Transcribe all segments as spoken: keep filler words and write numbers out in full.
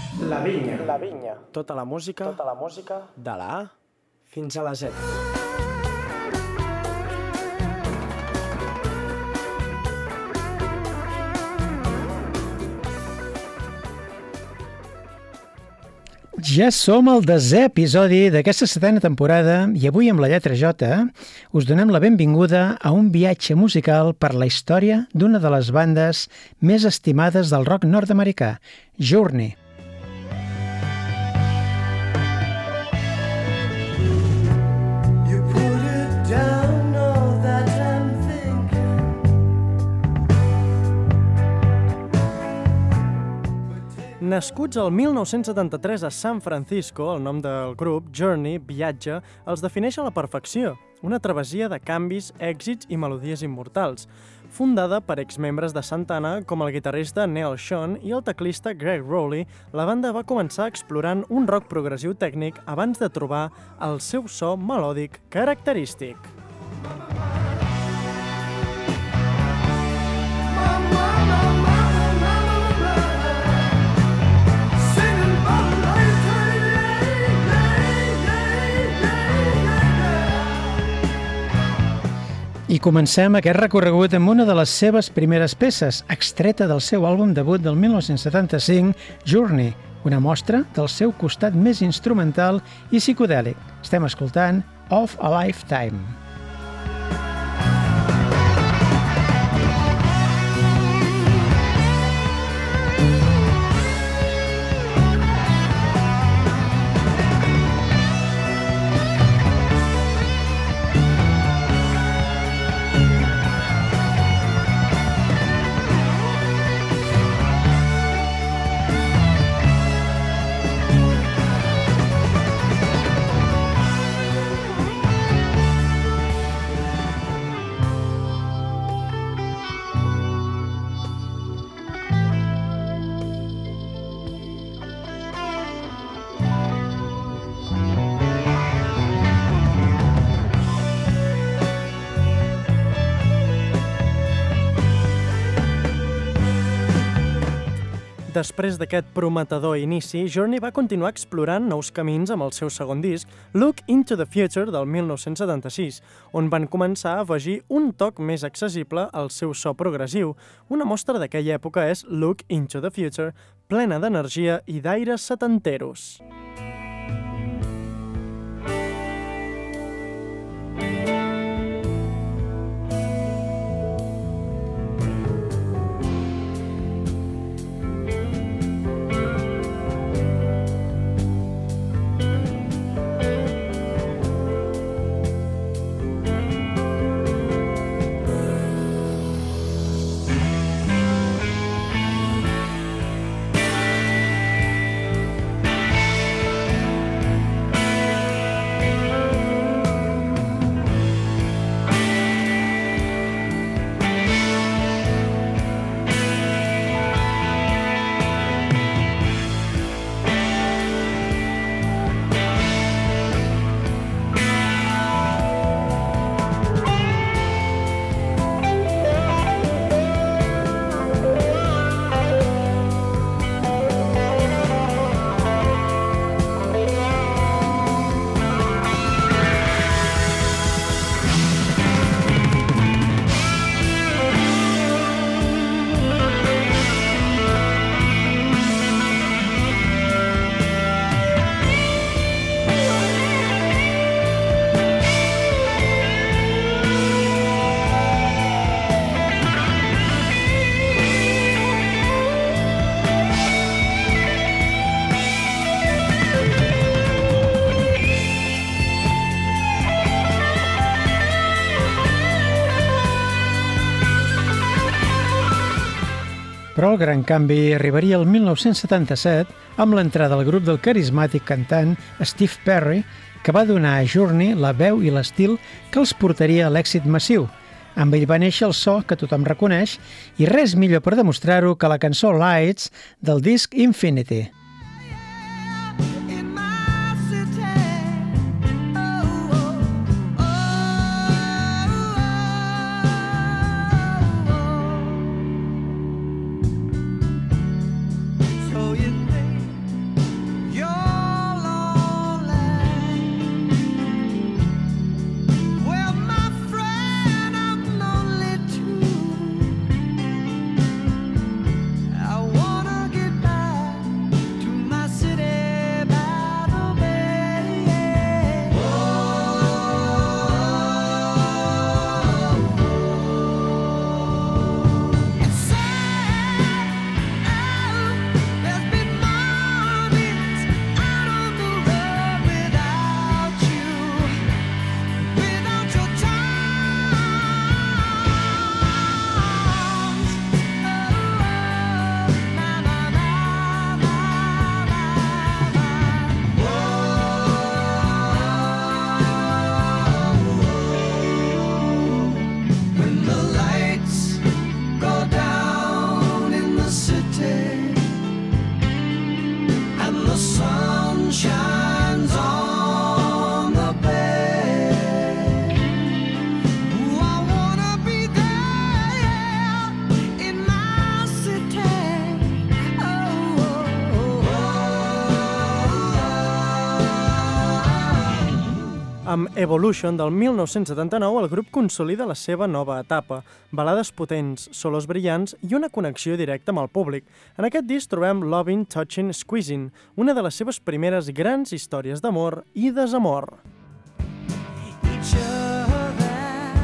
La Vinya. La Vinya. Tota la música, Tota la música de la A fins a la Z. Ja som al desè episodi d'aquesta setena temporada i avui amb la lletra J us donem la benvinguda a un viatge musical per la història d'una de les bandes més estimades del rock nord-americà, Journey. Nascuts el mil nou-cents setanta-tres a San Francisco, el nom del grup, Journey, viatge, els defineix a la perfecció. Una travessia de canvis, èxits i melodies immortals. Fundada per exmembres de Santana com el guitarrista Neal Schon i el teclista Gregg Rolie, la banda va començar explorant un rock progressiu tècnic abans de trobar el seu so melòdic característic. I comencem aquest recorregut amb una de les seves primeres peces, extreta del seu àlbum debut del mil nou-cents setanta-cinc, Journey, una mostra del seu costat més instrumental i psicodèlic. Estem escoltant Of a Lifetime. Després d'aquest prometedor inici, Journey va continuar explorant nous camins amb el seu segon disc, Look into the Future, del mil nou-cents setanta-sis, on van començar a afegir un toc més accessible al seu so progressiu. Una mostra d'aquella època és Look into the Future, plena d'energia i d'aires setanteros. Però el gran canvi arribaria el mil nou-cents setanta-set amb l'entrada al grup del carismàtic cantant Steve Perry, que va donar a Journey la veu i l'estil que els portaria a l'èxit massiu. Amb ell va néixer el so que tothom reconeix i res millor per demostrar-ho que la cançó Lights del disc Infinity. sun shines on the bay. Ooh, I wanna be there in my city. Oh, oh, oh, oh. Amb Evolution del mil nou-cents setanta-nou, el grup consolida la seva nova etapa, balades potents, solos brillants i una connexió directa amb el públic. En aquest disc trobem Lovin', Touchin', Squeezin', una de les seves primeres grans històries d'amor i desamor. Each other,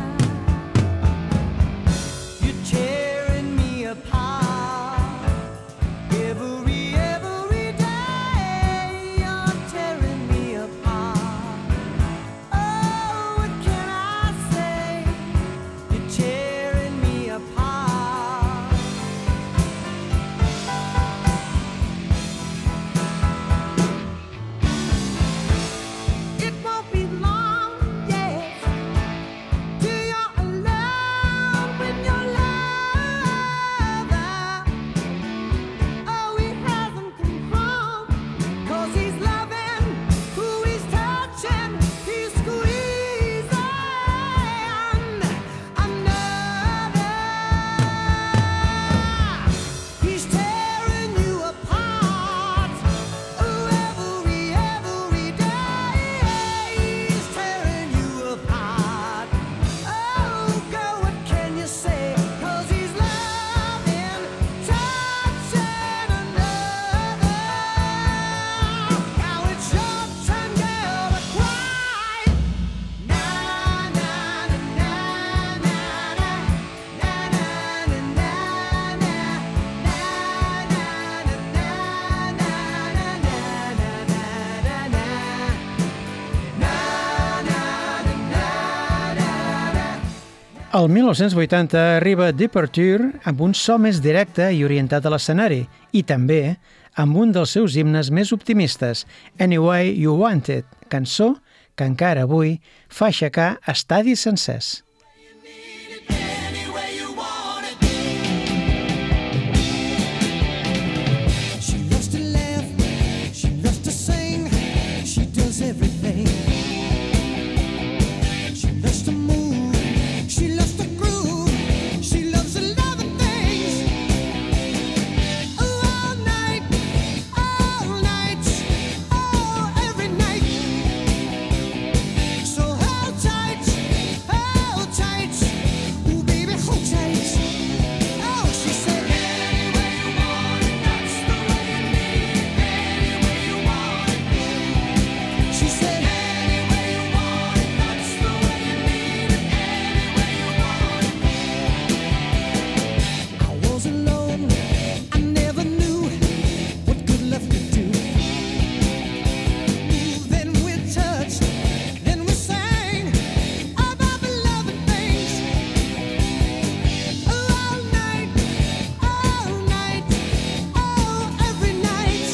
you're tearing me apart. Every, every day, you're tearing me apart. Oh, what can I say? You're tearing me apart. It won't be long, yeah, till you're alone with your lover. Oh, he hasn't come home, 'cause he's loving who he's touching, he's squeezing another. He's tearing you apart. Oh, every, every day, he's tearing you apart. Oh, girl, what can you say? 'Cause he's loving, touching another. Now it's your turn, girl, to cry. Na na na na na na na na na na na na El mil nou-cents vuitanta arriba Departure amb un so més directe i orientat a l'escenari i també amb un dels seus himnes més optimistes, Any Way You Want It, cançó que encara avui fa aixecar estadis sencers. Any way you want it. She loves to laugh, she loves to sing, she does everything. She loves to move, she loves to groove, she loves a lot of things. Oh, all night, all night, oh, every night. So hold tight, hold tight, ooh baby, hold tight. Oh, she said, any way you want it, that's the way you need it. Any way you want it. She said, any way you want it, that's the way you need it. Any way you want it. I was alone, I never knew what good love could do. Ooh, then we touched, then we sang about the loving things. Oh, all night, all night, oh, every night.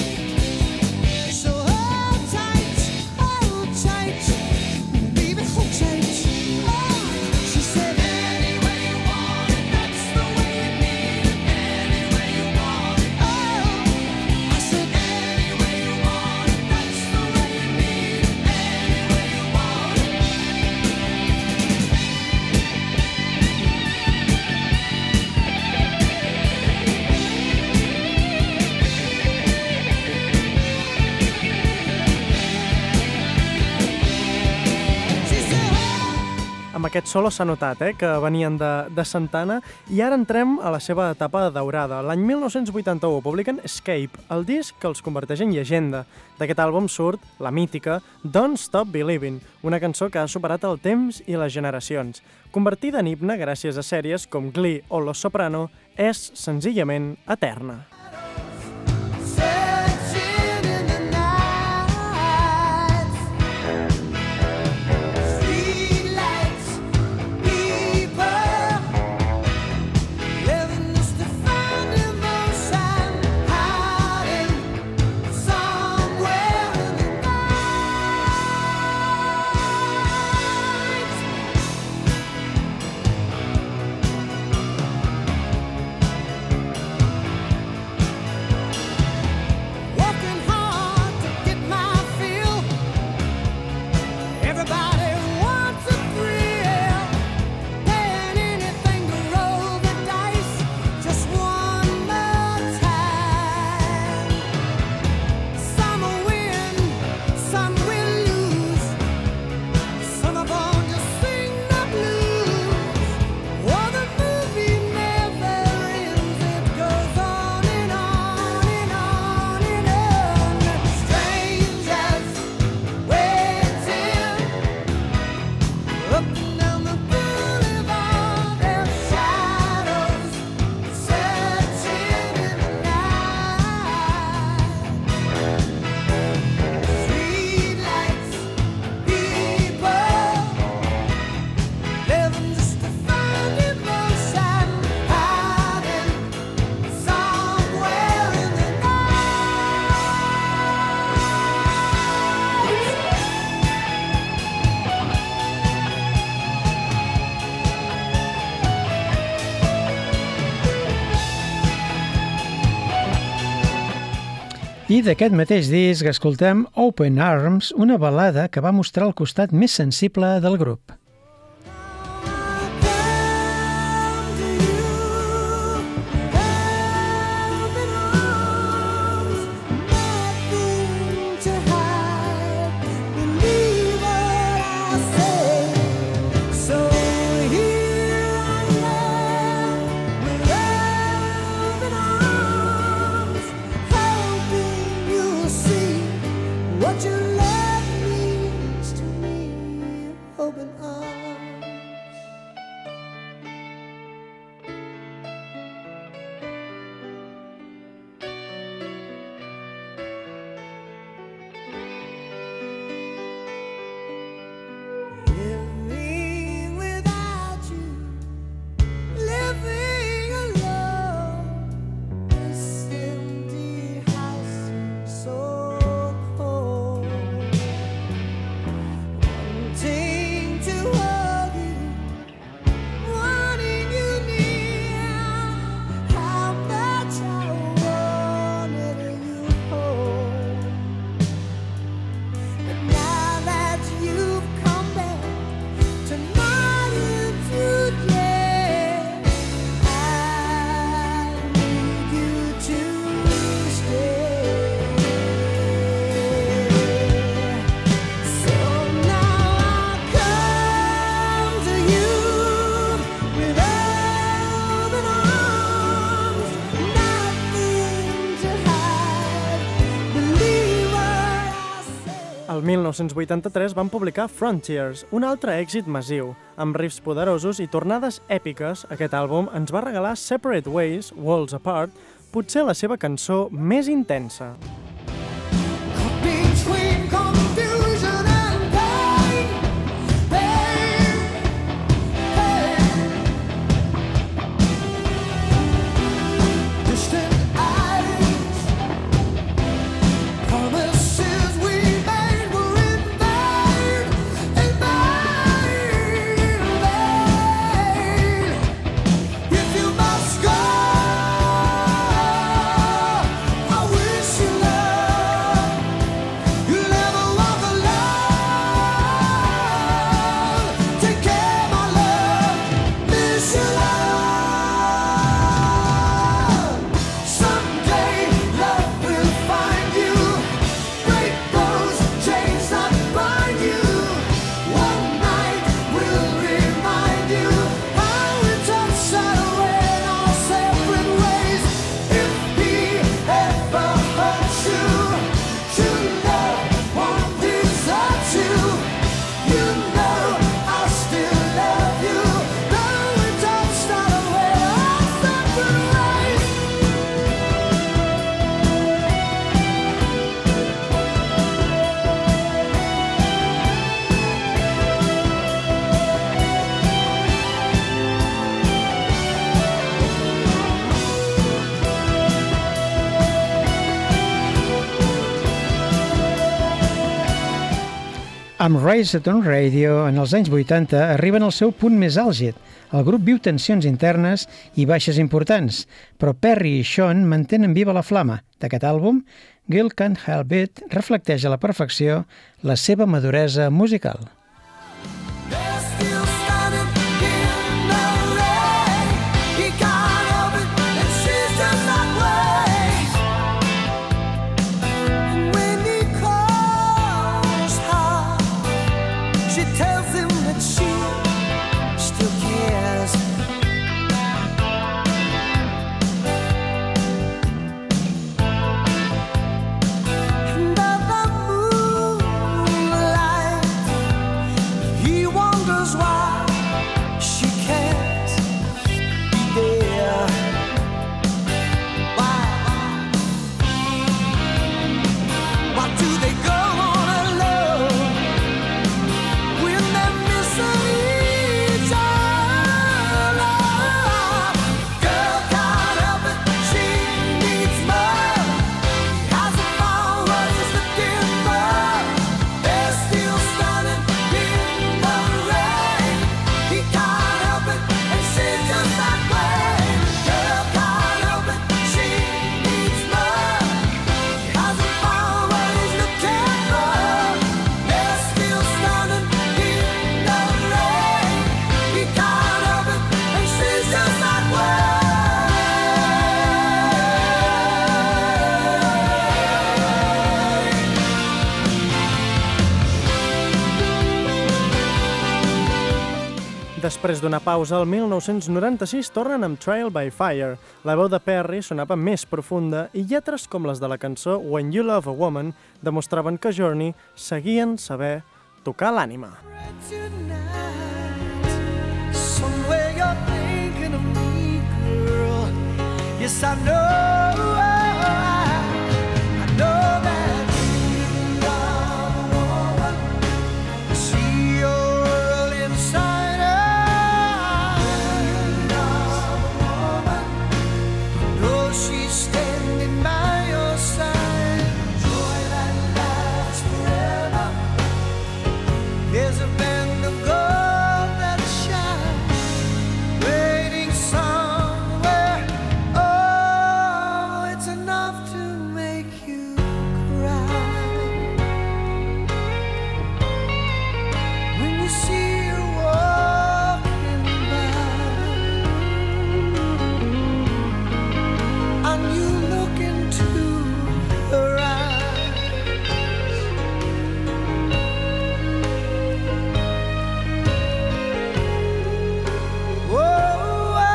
So hold tight, hold tight, baby, hold tight. Oh, she said, any way you want it, that's the way you need it. Any way you want it. Oh, I said, any way you want it, that's the way you need it. Any way you want it. She said, oh. Amb aquest solo s'ha notat eh, que venien de, de Santana i ara entrem a la seva etapa daurada. L'any mil nou-cents vuitanta-u publiquen Escape, el disc que els converteix en llegenda. D'aquest àlbum surt la mítica Don't Stop Believing, una cançó que ha superat el temps i les generacions. Convertida en himne gràcies a sèries com Glee o Los Soprano, és senzillament eterna. Searching in the night, streetlights, people, living just to find emotion, hiding somewhere in the night. I d'aquest mateix disc escoltem Open Arms, una balada que va mostrar el costat més sensible del grup. What your love means to me, open arms. Living without you, living alone, this empty house so cold. Wanting to hold you, wanting you near, how much I wanted you home. But now that you've come back tonight and today, I need you to stay. So now I come to you with open arms, nothing to hide. Believe what I say. El mil nou-cents vuitanta-tres van publicar Frontiers, un altre èxit massiu. Amb riffs poderosos i tornades èpiques, aquest àlbum ens va regalar Separate Ways, Worlds Apart, potser la seva cançó més intensa. Between confusion and pain, pain, pain. Distant eyes, promises we made were in vain, in vain, vain. If you must go, I wish you love. You'll never walk alone. Take care, my love. Miss your love. Someday love will find you. Break those chains that bind you. One night will remind you how we touched our way in our separate ways. If he ever hurts you, true love won't desert you. You know I still love you. Though we touched our way in our separate ways. Amb Raised on Radio, en els anys vuitanta, arriben al seu punt més àlgid. El grup viu tensions internes i baixes importants, però Perry i Sean mantenen viva la flama. D'aquest àlbum, Girl Can't Help It reflecteix a la perfecció la seva maduresa musical. They're still standing in the rain. He can't help it, and she's just that way. And when he calls her, she tells him that she still cares. Under the moonlight, Després d'una pausa, el mil nou-cents noranta-sis tornen amb Trial by Fire. La veu de Perry sonava més profunda i lletres com les de la cançó When You Love a Woman demostraven que Journey seguien saber tocar l'ànima. Somewhere you're thinking of me, girl. Yes, I know, I know that you love a woman. See your world inside her. You love a woman. Know she's standing by your side. Joy that lasts forever. There's a band of gold that shines, waiting somewhere. Oh, it's enough to make you cry. When you see her walking by, and you look into her eyes, whoa,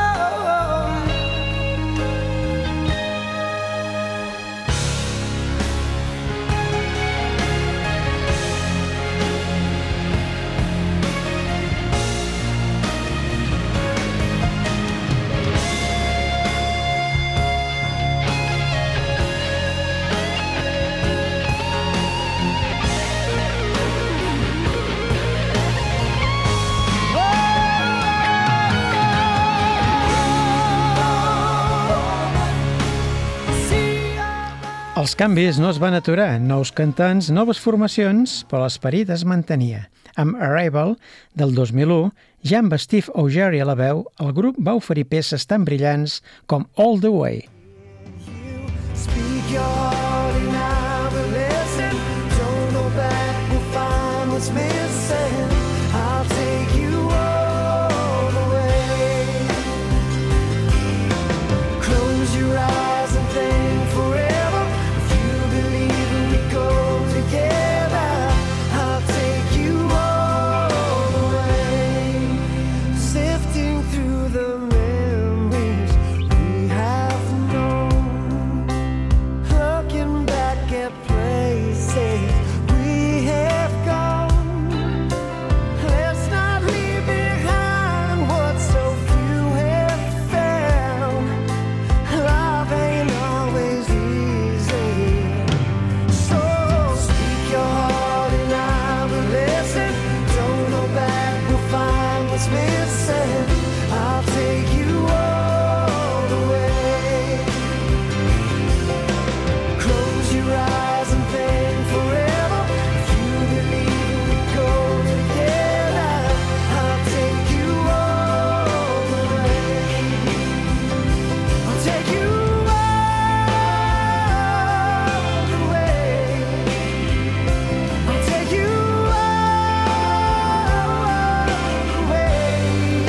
Els canvis no es van aturar, nous cantants, noves formacions, però l'esperit es mantenia. Amb Arrival, del dos mil u, ja amb Steve O'Gerry a la veu, el grup va oferir peces tan brillants com All the Way. Speak your heart and I will listen. Don't go back, we'll find what's missing. I'll take you all the way. Close your eyes and think forever. If you believe in we go together, I'll take you all the way. Sifting through the memories we have known, looking back at places we have gone. Let's not leave behind what so few have found. Love ain't always easy, so speak your heart and I will listen. Don't go back, we'll find what's missing. I'll take you all the way. Close your eyes and think forever. If you believe we go together, I'll take you all the way. I'll take you all the way. I'll take you all the way.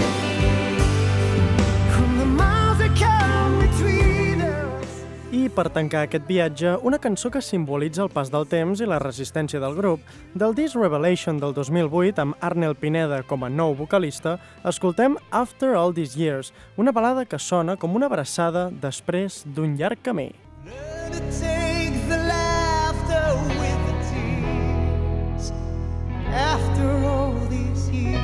From the miles that come between us. I per tancar aquest viatge, una cançó que simbolitza el pas del temps i la resistència del grup. Del disc Revelation del dos mil vuit, amb Arnel Pineda com a nou vocalista, escoltem After All These Years, una balada que sona com una abraçada després d'un llarg camí. Learn to take the laughter with the tears. After all these years.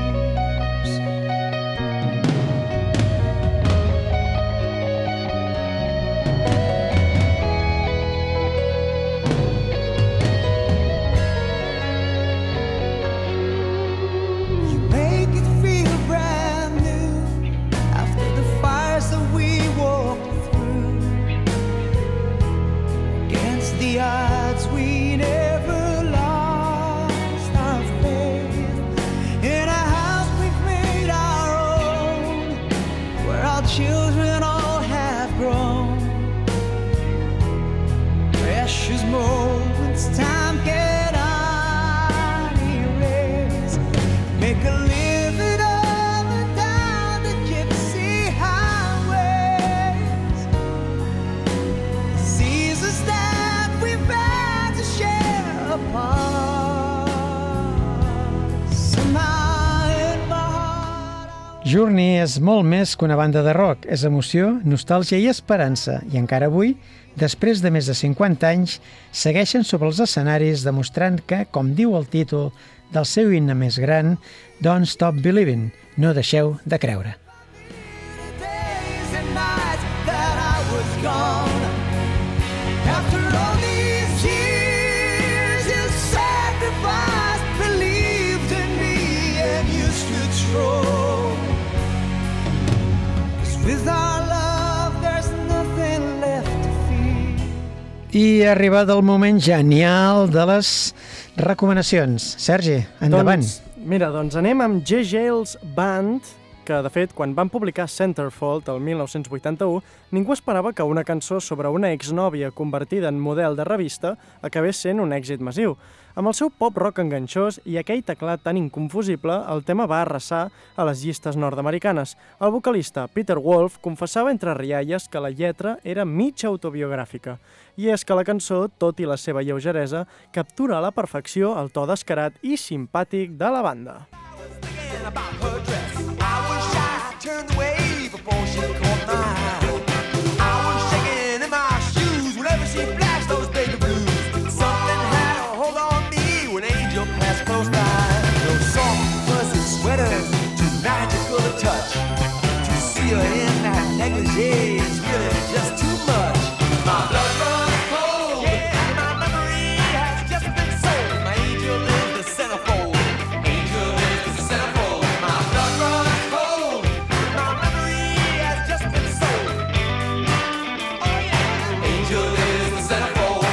You make it feel brand new after the fires that we walked through. Against the odds, we never lost our faith. In a house we've made our own, where our children all have grown. Precious moments time cannot erase. Make a living of and down the gypsy highways. Seasons that we've had to share apart. Somehow in my heart I Journey és molt més que una banda de rock, és emoció, nostàlgia i esperança, i encara avui, després de més de cinquanta anys, segueixen sobre els escenaris demostrant que, com diu el títol del seu himne més gran, Don't Stop Believing, no deixeu de creure. Days and nights that I was gone. After all these years, you sacrificed, believed in me, and you stood strong. 'Cause with our love, there's nothing left to fear. I ha arribat el moment genial de les recomanacions. Sergi, endavant. Doncs, mira, doncs anem amb G. Gales Band, que, de fet, quan van publicar Centerfold el mil nou-cents vuitanta-u, ningú esperava que una cançó sobre una exnòvia convertida en model de revista acabés sent un èxit massiu. Amb el seu pop-rock enganxós i aquell teclat tan inconfusible, el tema va arrasar a les llistes nord-americanes. El vocalista Peter Wolf confessava entre rialles que la lletra era mig autobiogràfica. I és que la cançó, tot i la seva lleugeresa, captura a la perfecció el to descarat i simpàtic de la banda. Thinking about her dress. I was shy, turned away before she caught my eye. I was shaking in my shoes whenever she flashed those baby blues. Something had a hold on me when Angel passed close by. Those soft, fuzzy sweaters, too magical to touch. To see her in that negligee is really just too much. My blood runs cold, yeah, my memory has just been sold. My angel is the centerfold. Angel is the centerfold. My blood runs cold, my memory has just been sold. Oh yeah, angel is the centerfold.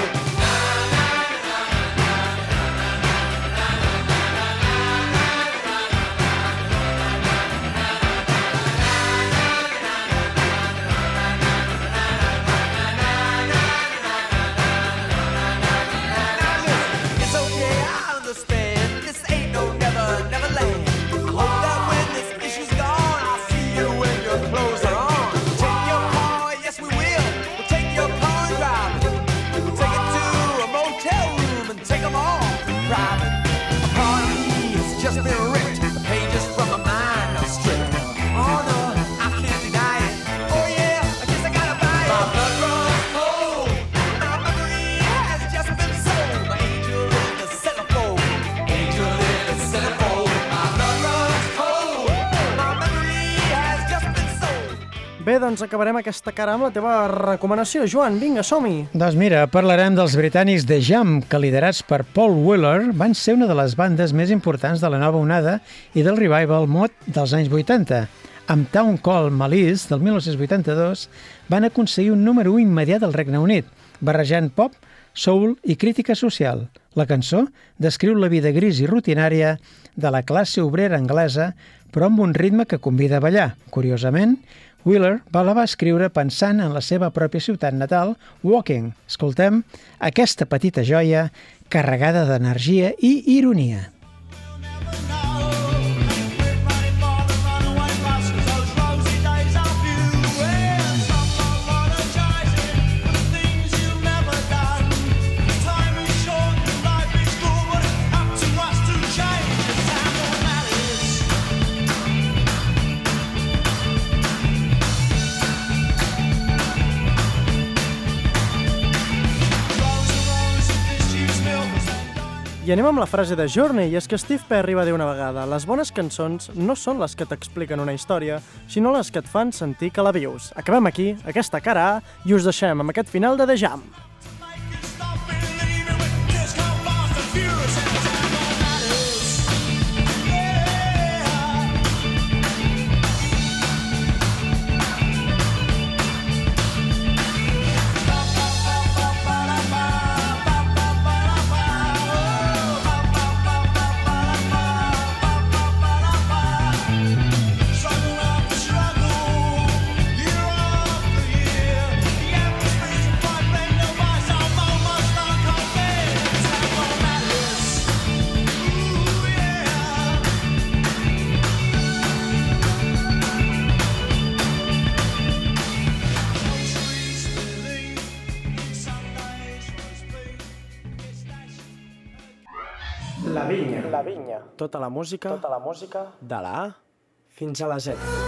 It's okay, I understand. This ain't no never, never land. I hope that when this issue's gone, I'll see you when your clothes are on. Take your car, yes we will. We'll take your car and drive it. We'll take it to a motel room and take them all in private. A part of me has just been ripped. The pages from my mind are stripped. Oh no, I can't deny it. Oh yeah, I guess I gotta buy it. My blood runs cold. My memory has just been sold. My angel is the centerfold. Angel is the centerfold. My blood runs cold. My memory has just been sold. Bé, doncs acabarem aquesta cara amb la teva recomanació. Joan, vinga, som-hi! Doncs mira, parlarem dels britànics The Jam, que liderats per Paul Weller van ser una de les bandes més importants de la nova onada i del revival mod dels anys vuitanta. Amb Town Call Malice, del mil nou-cents vuitanta-dos, van aconseguir un número u immediat al Regne Unit, barrejant pop, soul i crítica social. La cançó descriu la vida gris i rutinària de la classe obrera anglesa, però amb un ritme que convida a ballar. Curiosament, Wheeler la va escriure pensant en la seva pròpia ciutat natal, Woking. Escoltem aquesta petita joia carregada d'energia i ironia. I anem amb la frase de Journey, i és que Steve Perry va dir una vegada: les bones cançons no són les que t'expliquen una història, sinó les que et fan sentir que la vius. Acabem aquí, aquesta cara A, i us deixem amb aquest final de The Jam. La vinya. La vinya. Tota la música, tota la música de la A fins a les set.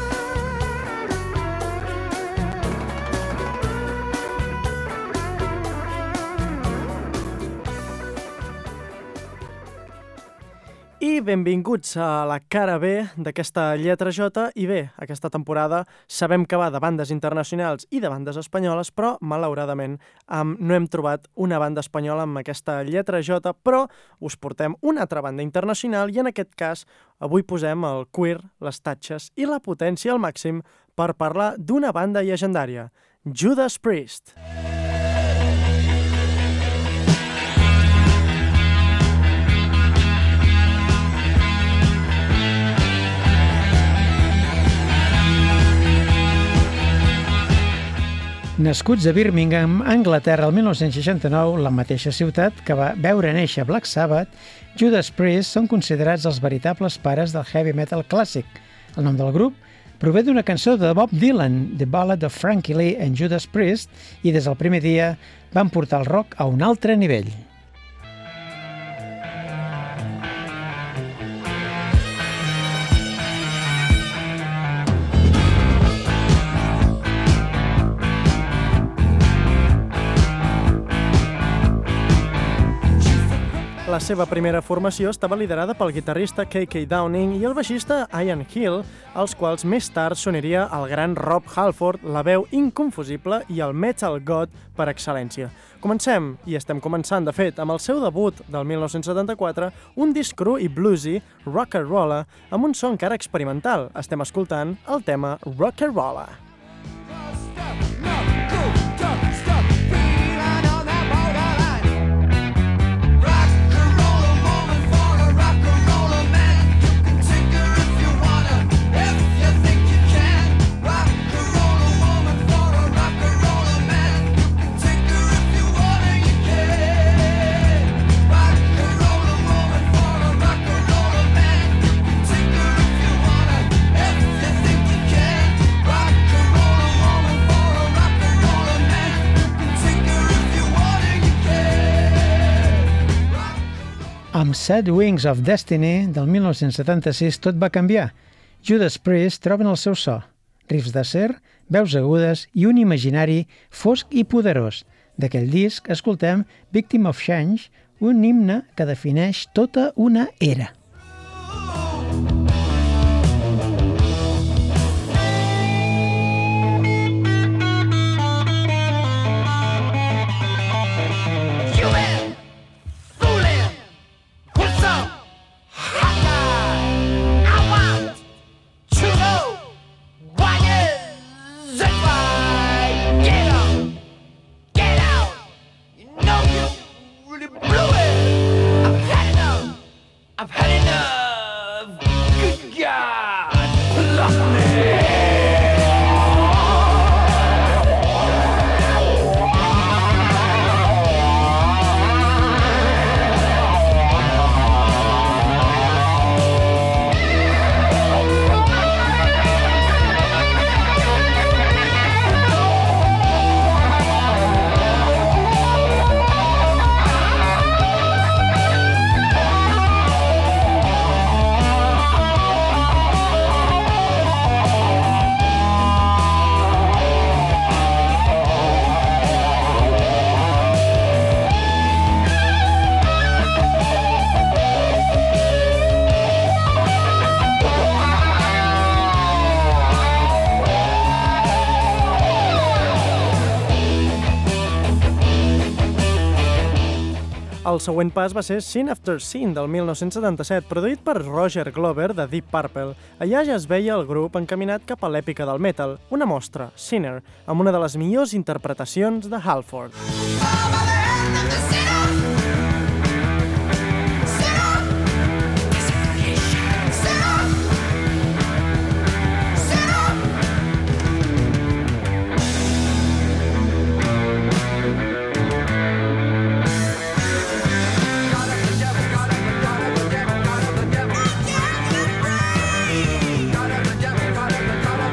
I benvinguts a la cara B d'aquesta lletra J. I bé, aquesta temporada sabem que va de bandes internacionals i de bandes espanyoles, però malauradament um, no hem trobat una banda espanyola amb aquesta lletra J, però us portem una altra banda internacional i en aquest cas avui posem el queer, les tatxes i la potència al màxim per parlar d'una banda llegendària, Judas Priest. Nascuts a Birmingham, Anglaterra, el mil nou-cents seixanta-nou, la mateixa ciutat que va veure néixer Black Sabbath, Judas Priest són considerats els veritables pares del heavy metal clàssic. El nom del grup prové d'una cançó de Bob Dylan, The Ballad of Frankie Lee and Judas Priest, i des del primer dia van portar el rock a un altre nivell. La seva primera formació estava liderada pel guitarrista K K Downing i el baixista Ian Hill, els quals més tard s'uniria al gran Rob Halford, la veu inconfusible i el metal god per excel·lència. Comencem, i estem començant, de fet, amb el seu debut del mil nou-cents setanta-quatre, un disc cru i bluesy, rock and roller, amb un so encara experimental. Estem escoltant el tema Rock and Roller. Amb Sad Wings of Destiny, del mil nou-cents setanta-sis, tot va canviar. Judas Priest troben el seu so, riffs d'acer, veus agudes i un imaginari fosc i poderós. D'aquell disc escoltem Victim of Change, un himne que defineix tota una era. El següent pas va ser Scene After Scene del mil nou-cents setanta-set, produït per Roger Glover de Deep Purple. Allà ja es veia el grup encaminat cap a l'èpica del metal, una mostra, Sinner, amb una de les millors interpretacions de Halford.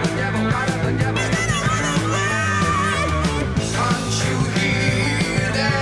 Can't you hear that?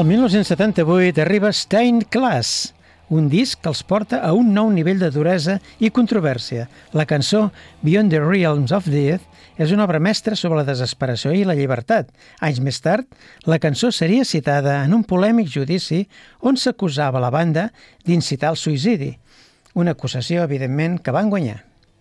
El mil nou-cents setanta-vuit arriba Stained Glass, un disc que els porta a un nou nivell de duresa i controvèrsia. La cançó Beyond the Realms of Death és una obra mestra sobre la desesperació i la llibertat. Anys més tard, la cançó seria citada en un polèmic judici on s'acusava la banda d'incitar al suïcidi. Una acusació, evidentment, que van guanyar.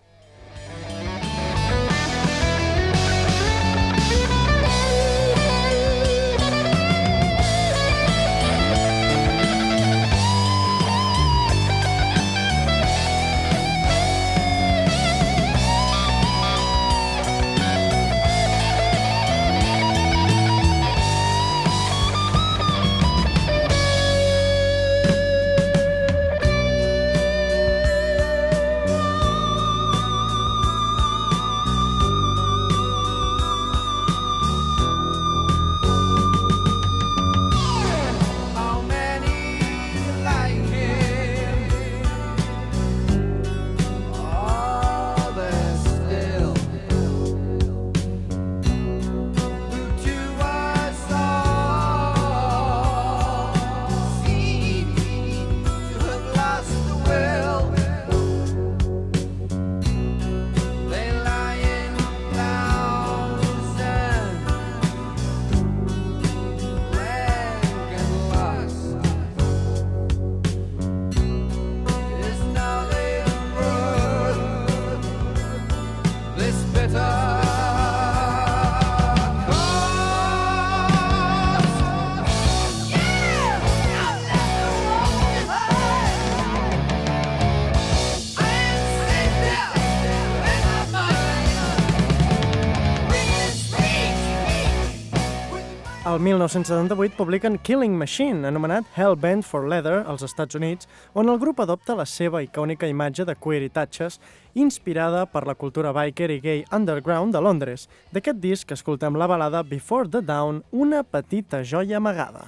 El mil nou-cents setanta-vuit publiquen Killing Machine, anomenat Hellbent for Leather, als Estats Units, on el grup adopta la seva icònica imatge de queer i tatxes, inspirada per la cultura biker i gay underground de Londres. D'aquest disc escoltem la balada Before the Dawn, una petita joia amagada.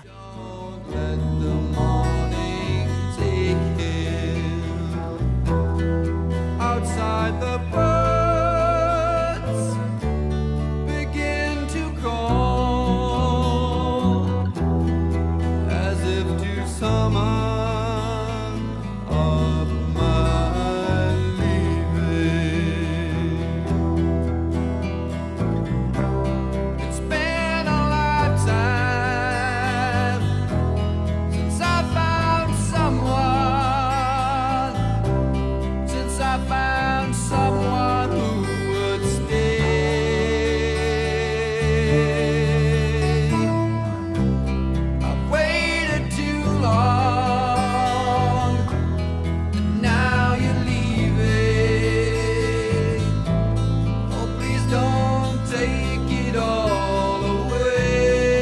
Outside the birds begin to call as if to summon of my leaving. It's been a lifetime since I found someone, since I found someone who would stay. I've waited too long, and now you're leaving. Oh, please don't take it all away.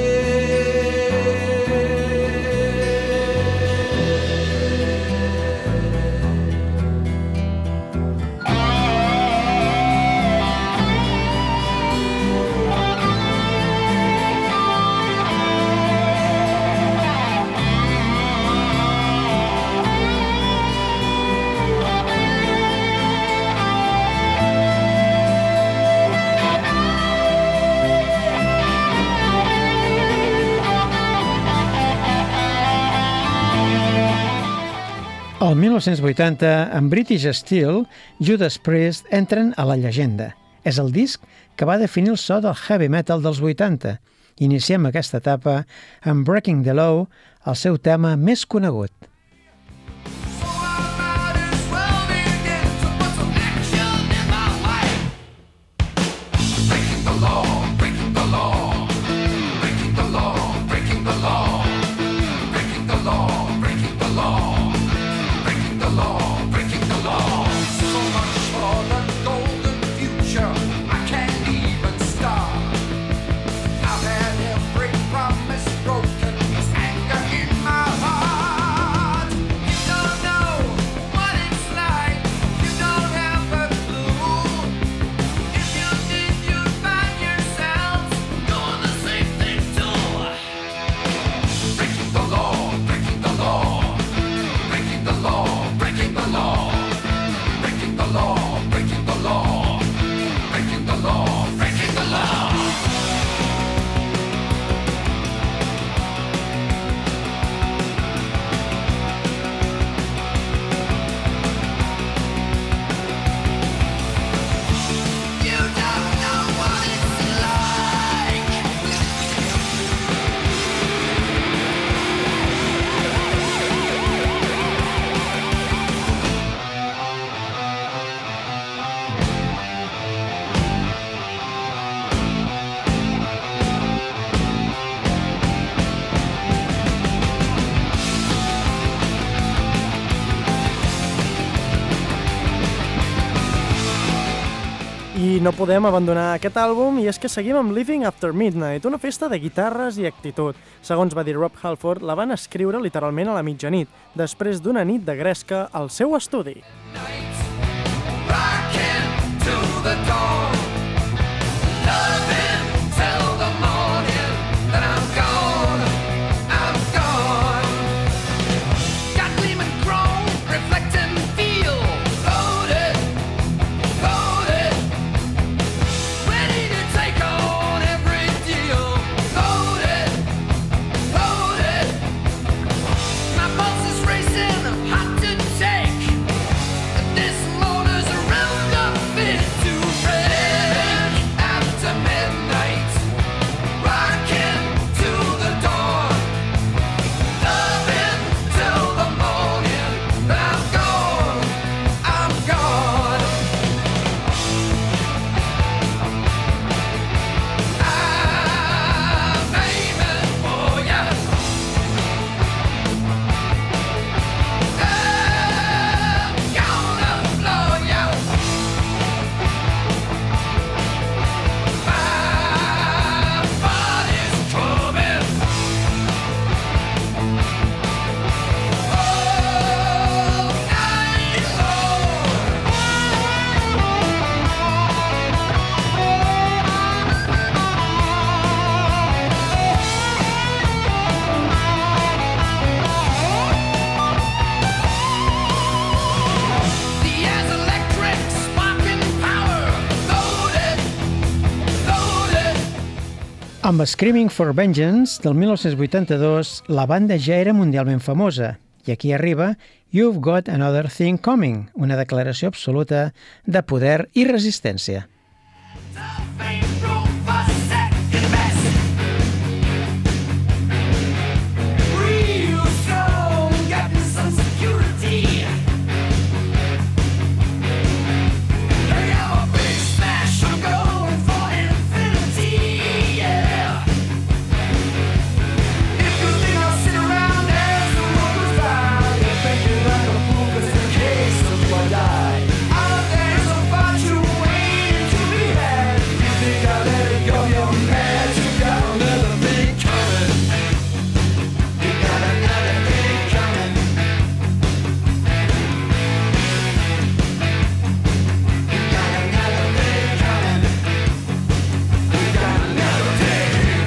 El mil nou-cents vuitanta, amb British Steel, Judas Priest entren a la llegenda. És el disc que va definir el so del heavy metal dels vuitanta. Iniciem aquesta etapa amb Breaking the Law, el seu tema més conegut. So I might as well begin to put some action in my life. Breaking the law, breaking the law, breaking the law, breaking the law, breaking the law, breaking the law, breaking the law, breaking the law. So much for the golden future, I can't even start. I've had every promise broken, there's anger in my heart. no podem abandonar aquest àlbum i és que seguim amb Living After Midnight, una festa de guitarres i actitud. Segons va dir Rob Halford, la van escriure literalment a la mitjanit, després d'una nit de gresca al seu estudi. Rocking to the dawn, loving till the morning, then I'm gone, I'm gone. Got gleaming chrome, reflecting feel, loaded, loaded, ready to take on every deal, loaded, loaded. My pulse is racing, hot to take. This motor's around up into break after midnight, rocking to the dawn, loving till the morning. I'm gone, I'm gone. I'm aiming for ya. I'm gonna blow ya. My body's coming. All night The air's electric, sparking power, loaded, loaded. Amb Screaming for Vengeance, del mil nou-cents vuitanta-dos, la banda ja era mundialment famosa. I aquí arriba You've Got Another Thing Coming, una declaració absoluta de poder i resistència. Ain't room for second best. Real strong, getting some security. Hey, I'm a big smash, I'm going for infinity, yeah. If you think I'll sit around as the world goes by, you're thinking like a fool, 'cause in case of what I, out there's a fortune waiting to be had. You think I let it go, you're mad. You got another thing coming. You got another thing coming. You got another thing coming. You got another thing.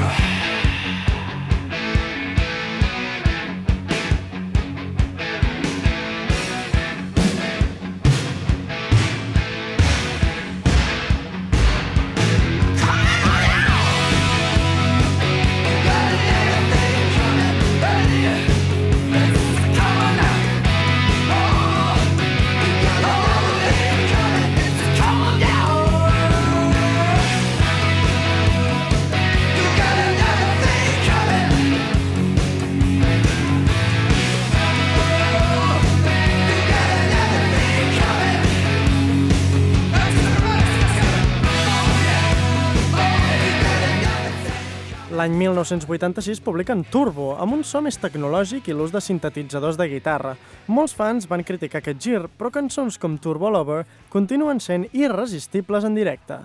L'any mil nou-cents vuitanta-sis publiquen Turbo, amb un so més tecnològic i l'ús de sintetitzadors de guitarra. Molts fans van criticar aquest gir, però cançons com Turbo Lover continuen sent irresistibles en directe.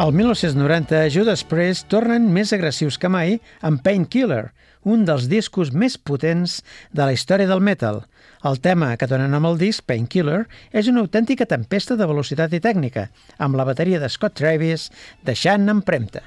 Al mil nou-cents noranta, Judas Priest tornen més agressius que mai amb Painkiller, un dels discos més potents de la història del metal. El tema que dona nom al disc, Painkiller, és una autèntica tempesta de velocitat i tècnica, amb la bateria de Scott Travis deixant empremta.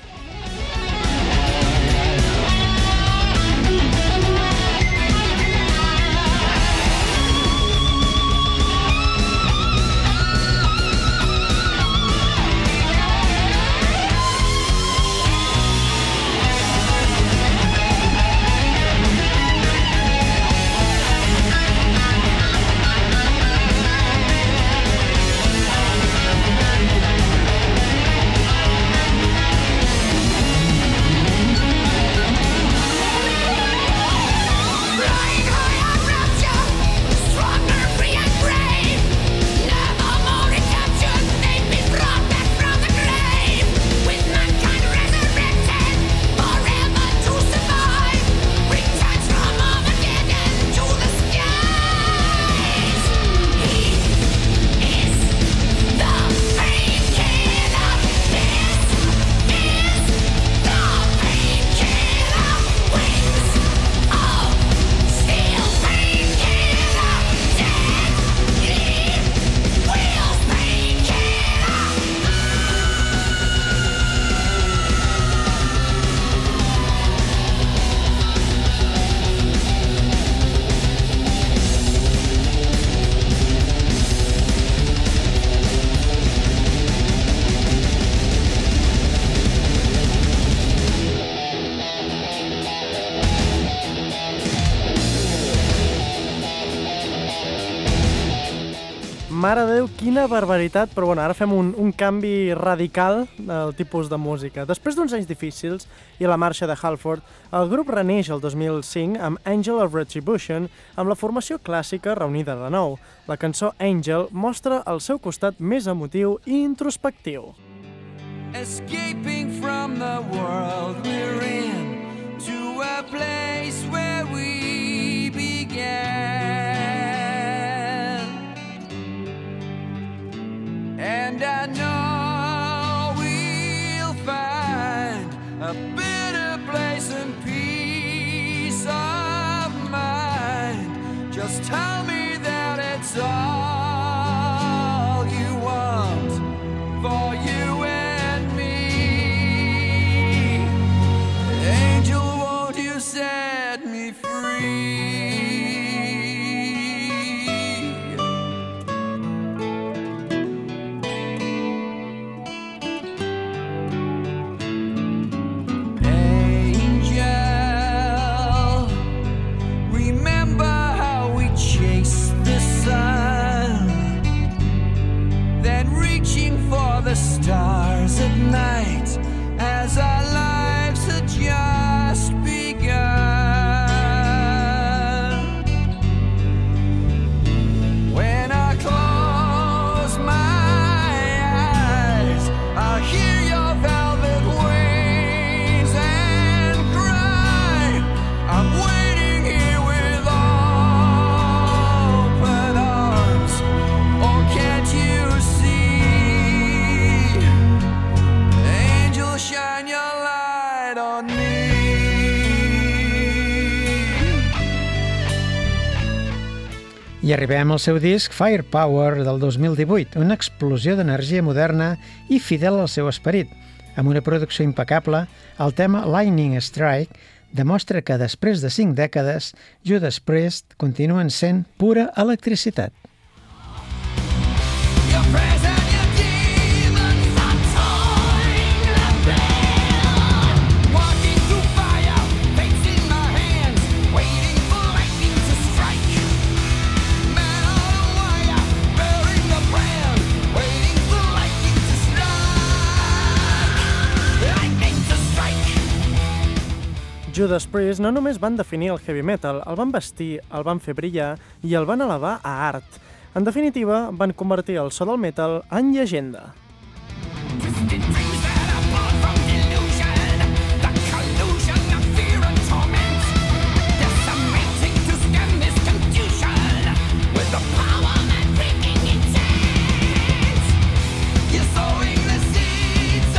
Mare de Déu, quina barbaritat, però bueno, ara fem un, un canvi radical del tipus de música. Després d'uns anys difícils i la marxa de Halford, el grup reneix el dos mil cinc amb Angel of Retribution, amb la formació clàssica reunida de nou. La cançó Angel mostra el seu costat més emotiu i introspectiu. Escaping from the world we're in to a place where we began. And I know we'll find a better place and peace of mind. Just tell me that it's all you want for you and me. Angel, won't you set me free? The stars at night as our lives had just begun. When I close my eyes, I hear your velvet wings and cry. I'm waiting here with open arms. Oh, can't you see? Shine your light on me. I arribem al seu disc Firepower del dos mil divuit, una explosió d'energia moderna i fidel al seu esperit. Amb una producció impecable, el tema Lightning Strike demostra que després de cinc dècades, Judas Priest continuen sent pura electricitat. Judas Priest no només van definir el heavy metal, el van vestir, el van fer brillar i el van elevar a art. En definitiva, van convertir el so del metal en llegenda. You're sowing the seeds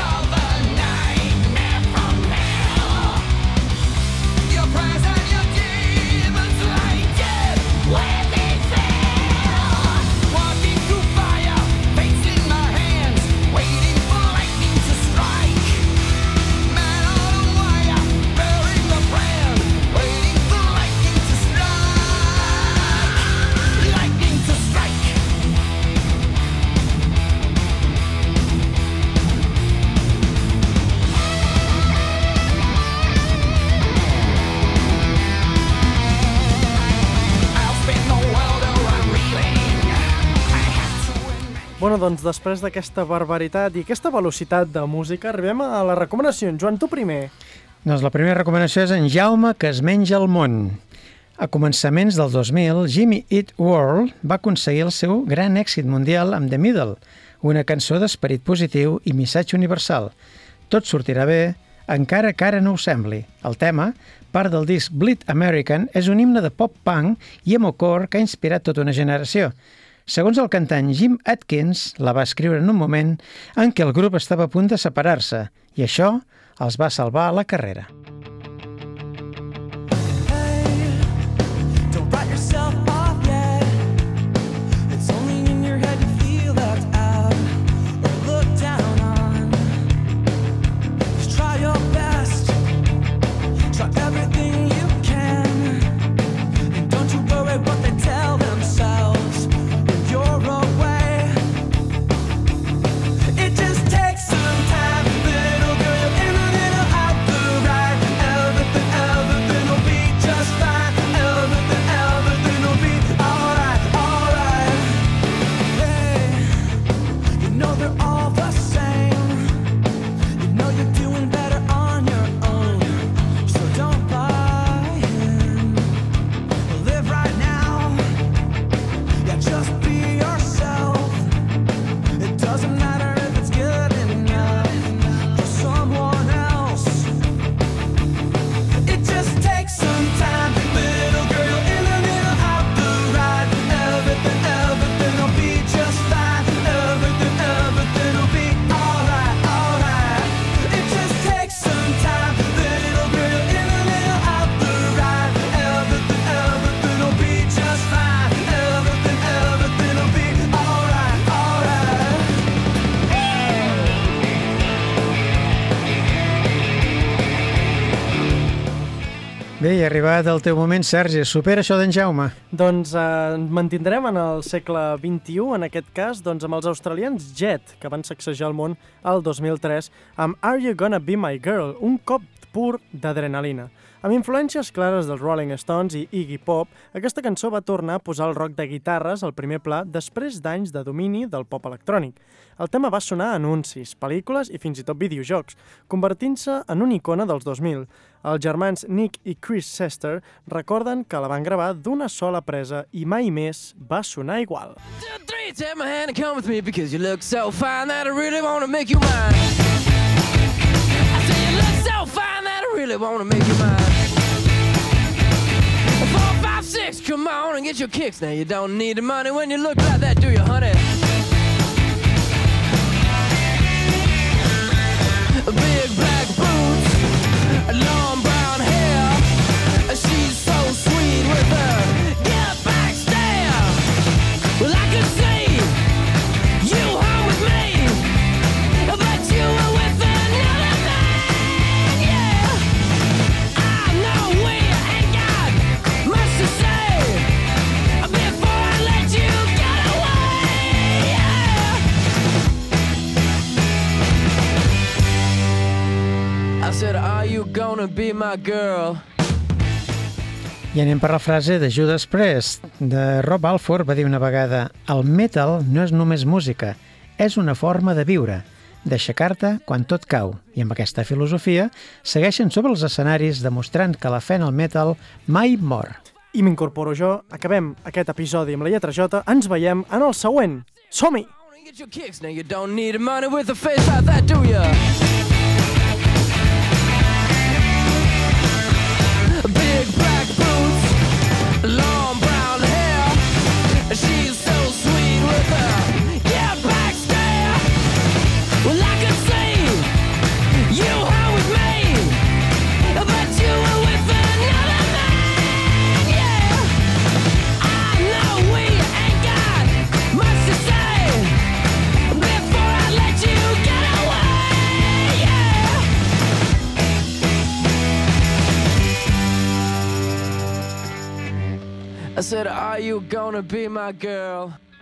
Bueno, doncs després d'aquesta barbaritat i aquesta velocitat de música arribem a les recomanacions. Joan, tu primer. Doncs la primera recomanació és en Jaume, que es menja el món. A començaments del dos mil, Jimmy Eat World va aconseguir el seu gran èxit mundial amb The Middle, una cançó d'esperit positiu i missatge universal. Tot sortirà bé, encara que ara no ho sembli. El tema, part del disc Bleed American, és un himne de pop-punk i emocore que ha inspirat tota una generació. Segons el cantant Jim Atkins, la va escriure en un moment en què el grup estava a punt de separar-se, i això els va salvar la carrera. Don't write yourself off yet. It's only in your head you feel left out or looked down on. Just try your best. Try everything you can. And don't you worry what they tell themselves when you're away. It just takes some time, little girl, in a little out the right. Everything, everything will be just fine. Everything, everything will be alright, alright. Hey, you know they're all the same. You know you're doing better on your own. So don't buy in. Live right now. Yeah, just be yourself. It doesn't matter if it's good enough for someone else. It just takes some time, little girl, in a little out the right. Everything, everything will be just fine. Everything, everything will be alright, alright. It just takes some time, little girl, in a little out the right. Everything, everything will be just fine. Everything, everything will be alright, alright. Bé, i arribat el teu moment, Sergi, supera això d'en Jaume. Doncs eh, ens mantindrem en el segle vint-i-u, en aquest cas, doncs amb els australians Jet, que van sacsejar el món el dos mil tres, amb Are You Gonna Be My Girl, un cop pur d'adrenalina. Amb influències clares dels Rolling Stones i Iggy Pop, aquesta cançó va tornar a posar el rock de guitarres al primer pla després d'anys de domini del pop electrònic. El tema va sonar a anuncis, pel·lícules i fins i tot videojocs, convertint-se en una icona dels dos mil. Els germans Nick i Chris Sester recorden que la van gravar d'una sola presa i mai més va sonar igual. Two, three, take my hand and come with me because you look so fine that I really want to make you mine. I say you look so fine that I really want to make you mine. Four, five, six, come on and get your kicks. Now you don't need the money when you look like that, do you, honey? Big black boots, long brown hair. She's so sweet with her get back stare. Well, I can see you home with me, but you were with another man, yeah. I know we ain't got much to say before I let you get away, yeah. I said, are you gonna be my girl? I anem per la frase de Judas Priest. De Rob Halford va dir una vegada: el metal no és només música, és una forma de viure, d'aixecar-te quan tot cau. I amb aquesta filosofia segueixen sobre els escenaris demostrant que la fe en el metal mai mor. I m'incorporo jo, acabem aquest episodi amb la lletra J, ens veiem en el següent. Som-hi! Get your kicks. Now you don't need money with a face like that, do ya? Big black boots, long brown hair. She's so sweet with her get back stare. Well, I could see you home with me, but you were with another man, yeah. I know we ain't got much to say before I let you get away, yeah. I said, are you gonna be my girl?